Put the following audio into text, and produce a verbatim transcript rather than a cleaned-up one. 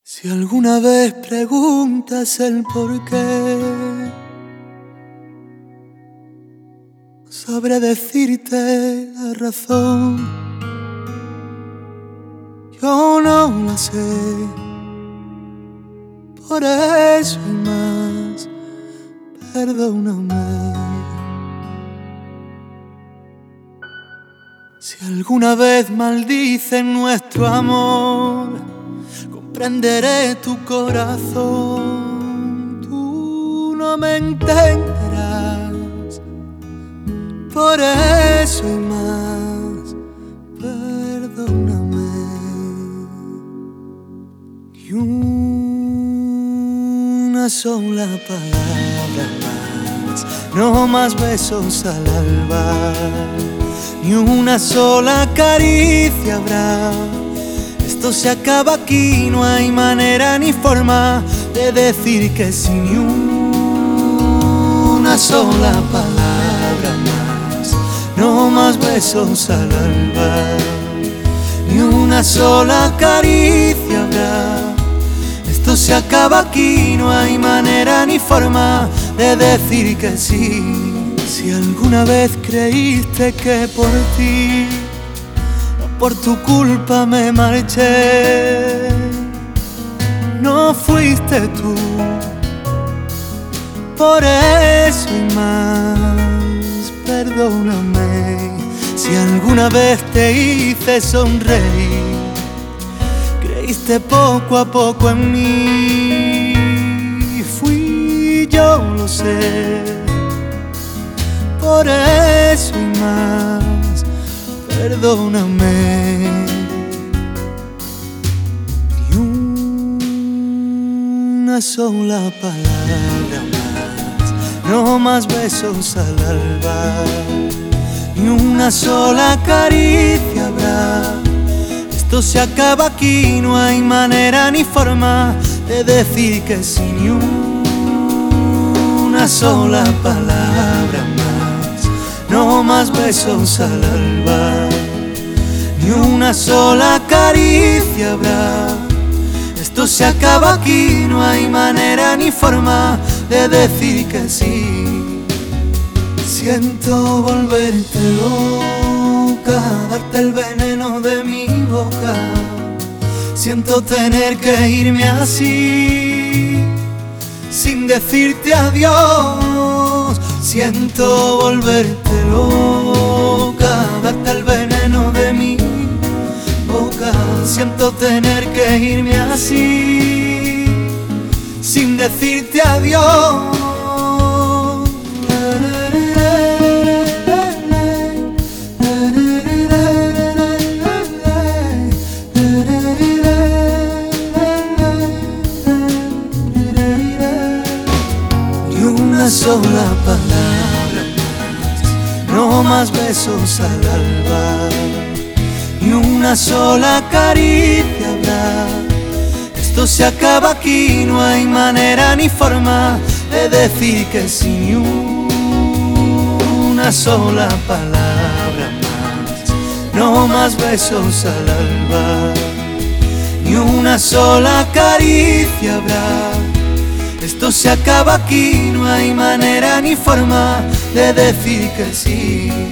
Si alguna vez preguntas el por qué, no sabré decirte la razón. Yo no la sé, por eso y más, perdóname. Si alguna vez maldicen nuestro amor, comprenderé tu corazón. Tú no me entenderás, por eso y más, perdóname. Ni una sola palabra más, no más besos al alba, ni una sola caricia habrá. Esto se acaba aquí, no hay manera ni forma de decir que sí. Ni una sola palabra más, no más besos al alba, ni una sola caricia habrá. Esto se acaba aquí, no hay manera ni forma de decir que sí. Si alguna vez creíste que por ti, por tu culpa me marché, no fuiste tú, por eso y más, perdóname. Si alguna vez te hice sonreír, creíste poco a poco en mí, fui yo, lo sé, por eso y más, perdóname. Ni una sola palabra más, no más besos al alba, ni una sola caricia habrá. Esto se acaba aquí, no hay manera ni forma de decir que sí. Ni una sola palabra más, no más besos al alba, ni una sola caricia habrá. Esto se acaba aquí, no hay manera ni forma de decir que sí. Siento volverte loca, darte el veneno de mi boca. Siento tener que irme así, sin decirte adiós. Siento volverte loca, darte el veneno de mi boca. Siento tener que irme así, sin decirte adiós. Ni una sola palabra más, no más besos al alba, ni una sola caricia habrá. Esto se acaba aquí, no hay manera ni forma de decir que sí. Ni una sola palabra más, no más besos al alba, ni una sola caricia habrá. Esto se acaba aquí, no hay manera ni forma de decir que sí.